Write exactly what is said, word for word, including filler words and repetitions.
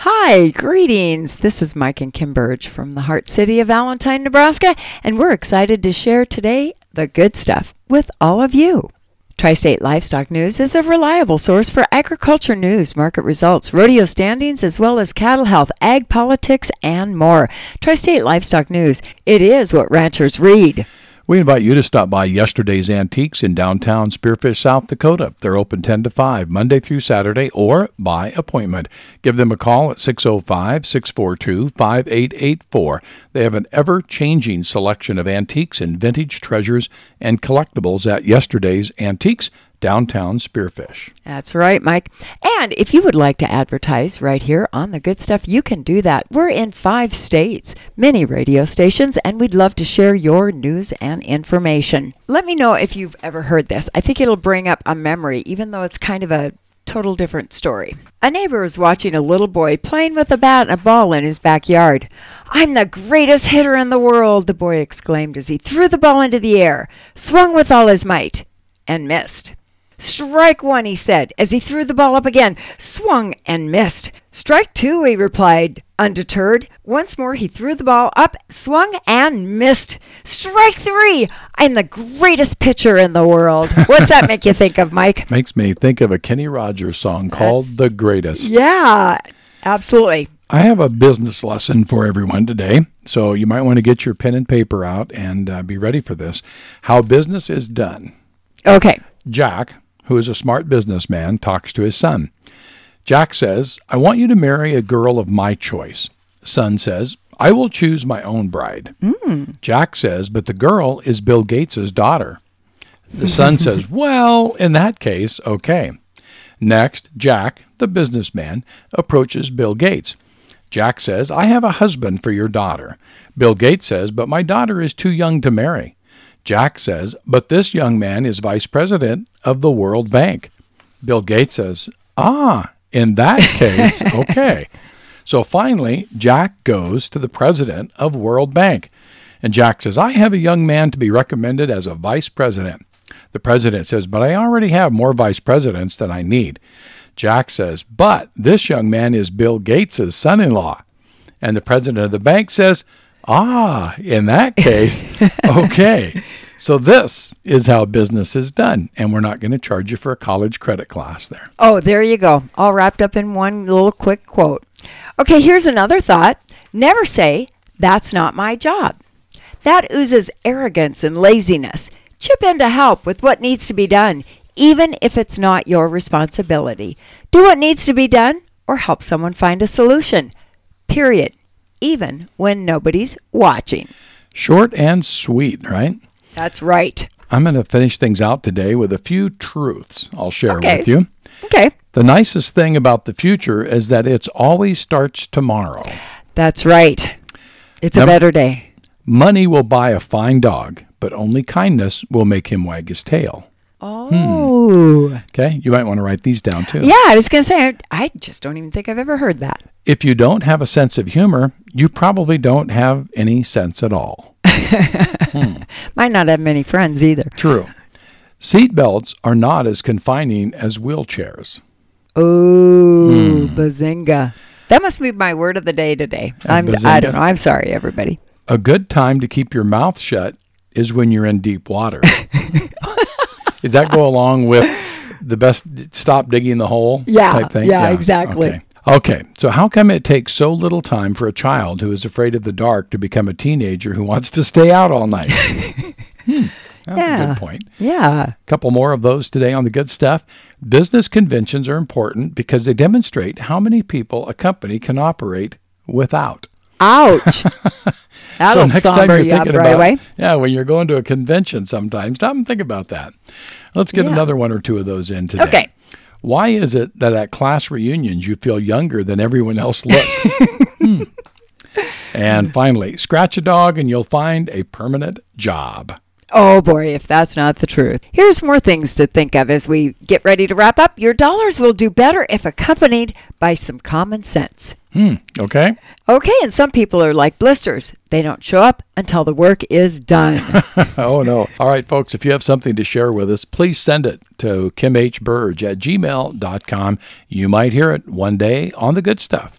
Hi, greetings. This is Mike and Kim Burge from the Heart City of Valentine, Nebraska, and we're excited to share today the good stuff with all of you. Tri-State Livestock News is a reliable source for agriculture news, market results, rodeo standings, as well as cattle health, ag politics, and more. Tri-State Livestock News, it is what ranchers read. We invite you to stop by Yesterday's Antiques in downtown Spearfish, South Dakota. They're open ten to five, Monday through Saturday, or by appointment. Give them a call at six oh five, six four two, five eight eight four. They have an ever-changing selection of antiques and vintage treasures and collectibles at Yesterday's Antiques, downtown Spearfish. That's right, Mike. And if you would like to advertise right here on The Good Stuff, you can do that. We're in five states, many radio stations, and we'd love to share your news and information. Let me know if you've ever heard this. I think it'll bring up a memory, even though it's kind of a total different story. A neighbor was watching a little boy playing with a bat and a ball in his backyard. "I'm the greatest hitter in the world," the boy exclaimed as he threw the ball into the air, swung with all his might, and missed. "Strike one," he said, as he threw the ball up again, swung and missed. "Strike two," he replied, undeterred. Once more he threw the ball up, swung and missed. "Strike three. I'm the greatest pitcher in the world." What's that make you think of, Mike? Makes me think of a Kenny Rogers song called That's, The Greatest. Yeah, absolutely. I have a business lesson for everyone today, so you might want to get your pen and paper out and uh, be ready for this. How business is done. Okay. Jack, who is a smart businessman, talks to his son. Jack says, "I want you to marry a girl of my choice." Son says, "I will choose my own bride." Mm. Jack says, "But the girl is Bill Gates' daughter." The son says, "Well, in that case, okay." Next, Jack, the businessman, approaches Bill Gates. Jack says, "I have a husband for your daughter." Bill Gates says, "But my daughter is too young to marry." Jack says, "But this young man is vice president of the World Bank." Bill Gates says, "Ah, in that case, okay." So finally, Jack goes to the president of World Bank. And Jack says, "I have a young man to be recommended as a vice president." The president says, "But I already have more vice presidents than I need." Jack says, "But this young man is Bill Gates' son-in-law." And the president of the bank says, "Ah, in that case, okay." So this is how business is done, and we're not going to charge you for a college credit class there. Oh, there you go. All wrapped up in one little quick quote. Okay, here's another thought. Never say, "That's not my job." That oozes arrogance and laziness. Chip in to help with what needs to be done, even if it's not your responsibility. Do what needs to be done or help someone find a solution. Period. Even when nobody's watching. Short and sweet, right? That's right. I'm going to finish things out today with a few truths I'll share okay. with you. Okay. The nicest thing about the future is that it always starts tomorrow. That's right. It's Now, a better day. Money will buy a fine dog, but only kindness will make him wag his tail. Oh. Hmm. Okay, you might want to write these down too. Yeah, I was going to say, I just don't even think I've ever heard that. If you don't have a sense of humor, you probably don't have any sense at all. hmm. Might not have many friends either. True. Seatbelts are not as confining as wheelchairs. Oh, hmm. bazinga. That must be my word of the day today. I'm, bazinga. I don't know. I'm sorry, everybody. A good time to keep your mouth shut is when you're in deep water. Does that go along with the best stop digging the hole yeah, type thing? Yeah, yeah, exactly. Okay. okay, so how come it takes so little time for a child who is afraid of the dark to become a teenager who wants to stay out all night? hmm, that's yeah. a good point. Yeah. A couple more of those today on The Good Stuff. Business conventions are important because they demonstrate how many people a company can operate without. Ouch. That'll so next somber time you're you up thinking right about, away. Yeah, when you're going to a convention sometime, stop and think about that. Let's get yeah. another one or two of those in today. Okay. Why is it that at class reunions you feel younger than everyone else looks? hmm. And finally, scratch a dog and you'll find a permanent job. Oh boy, if that's not the truth. Here's more things to think of as we get ready to wrap up. Your dollars will do better if accompanied by some common sense. Hmm. Okay. Okay, and some people are like blisters. They don't show up until the work is done. Oh, no. All right, folks, if you have something to share with us, please send it to kim h burge at gmail dot com. You might hear it one day on The Good Stuff.